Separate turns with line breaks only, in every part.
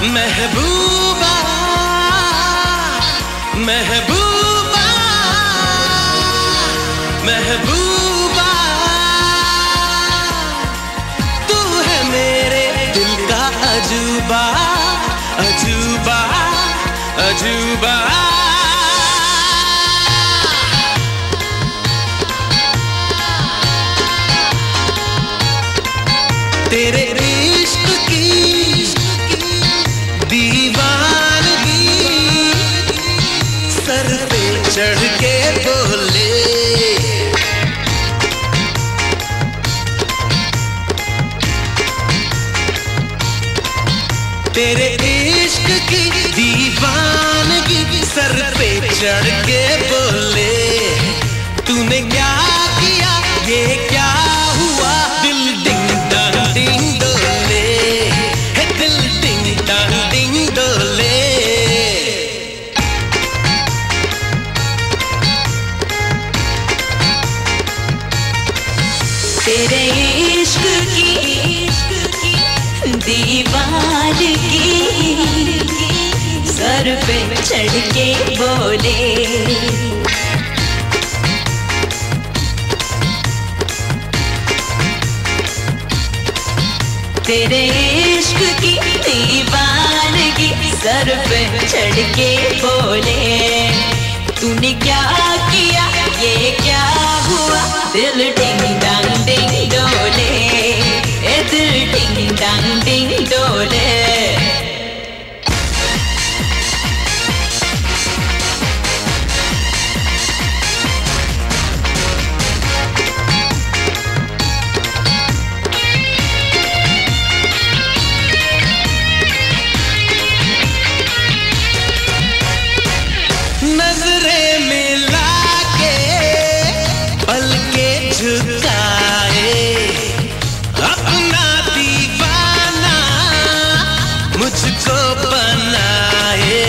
महबूबा महबूबा महबूबा, तू है मेरे दिल का अजूबा अजूबा अजूबा। तेरे इश्क की दीवानगी सर पे चढ़ के बोले, तेरे इश्क की दीवानगी सर पे चढ़ के बोले, तूने क्या किया ये क्या हुआ, दिल डिंग डंग डिंग डोले, है दिल डिंग डंग डिंग डोले।
तेरे इश्क की दीवानगी सर पे चढ़ के बोले, तेरे इश्क की दीवानगी सर पे चढ़ के बोले, तूने क्या किया ये क्या हुआ, दिल डिंग डंग डिंग डोले, ए दिल डिंग डंग डिंग डोले।
नजरें मिला के पलके झुकाए, अपना दीवाना मुझको बनाए,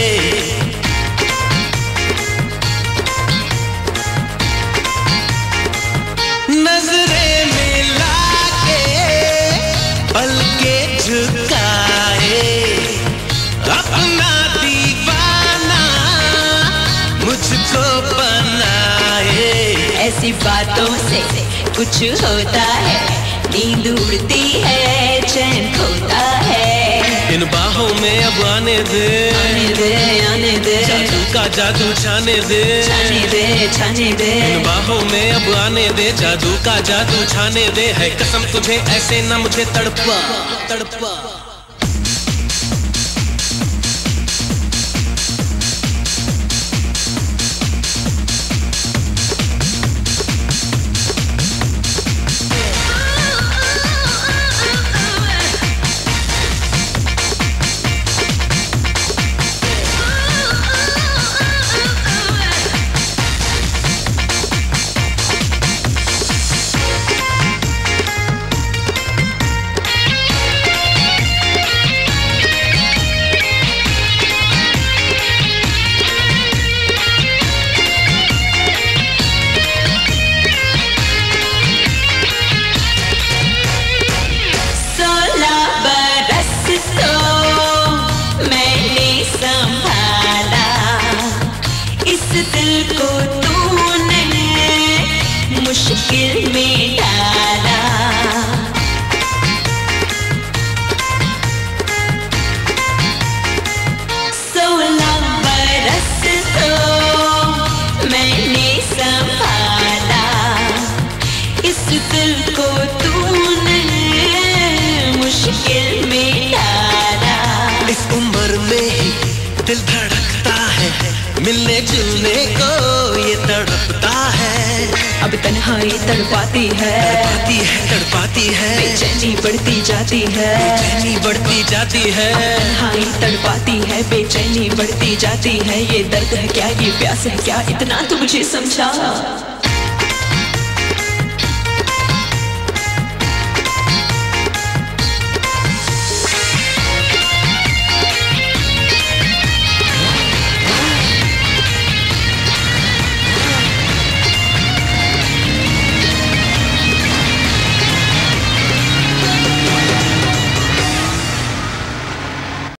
नजरें मिला के पलके झुकाए, अपना दीवाना मुझको बनाए।
ऐसी बातों से कुछ होता है, नींद उड़ती है चैन खोता है,
इन बाहों में अब आने दे
आने दे आने दे,
जादू का जादू छाने दे
छाने दे छाने दे,
इन बाहों में अब आने दे, जादू का जादू छाने दे, है कसम तुझे ऐसे न मुझे तड़पा तड़पा।
दिल को तूने मुश्किल में डाला, 16 बरस तो मैंने संभाला, इस दिल को तूने मुश्किल में डाला।
इस उम्र में ही दिल धड़कता है, मिलने जुलने को ये तड़पता है,
अब तन्हाई तड़पाती है
तड़पाती है,
बेचैनी बढ़ती जाती है,
बेचैनी बढ़ती जाती है,
तन्हाई तड़पाती है, बेचैनी बढ़ती जाती है, ये दर्द है क्या ये प्यास है क्या, इतना तो मुझे समझा।